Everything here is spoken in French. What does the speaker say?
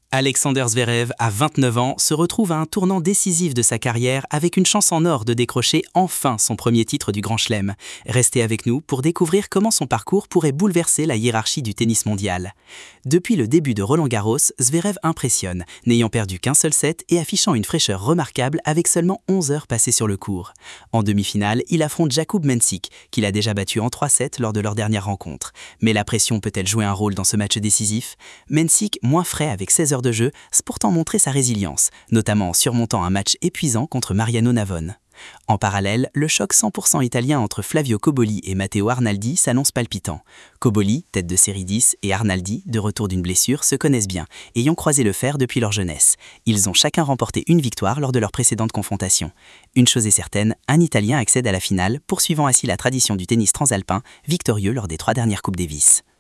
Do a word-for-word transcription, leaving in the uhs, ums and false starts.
Alexander Zverev, à vingt-neuf ans, se retrouve à un tournant décisif de sa carrière avec une chance en or de décrocher enfin son premier titre du Grand Chelem. Restez avec nous pour découvrir comment son parcours pourrait bouleverser la hiérarchie du tennis mondial. Depuis le début de Roland-Garros, Zverev impressionne, n'ayant perdu qu'un seul set et affichant une fraîcheur remarquable avec seulement onze heures passées sur le court. En demi-finale, il affronte Jakub Mensik, qu'il a déjà battu en trois sets lors de leur dernière rencontre. Mais la pression peut-elle jouer un rôle dans ce match décisif ? Mensik, moins frais avec seize heures de jeu, a pourtant montré sa résilience, notamment en surmontant un match épuisant contre Mariano Navone. En parallèle, le choc cent pour cent italien entre Flavio Cobolli et Matteo Arnaldi s'annonce palpitant. Cobolli, tête de série dix, et Arnaldi, de retour d'une blessure, se connaissent bien, ayant croisé le fer depuis leur jeunesse. Ils ont chacun remporté une victoire lors de leur précédente confrontation. Une chose est certaine, un Italien accède à la finale, poursuivant ainsi la tradition du tennis transalpin, victorieux lors des trois dernières Coupes Davis.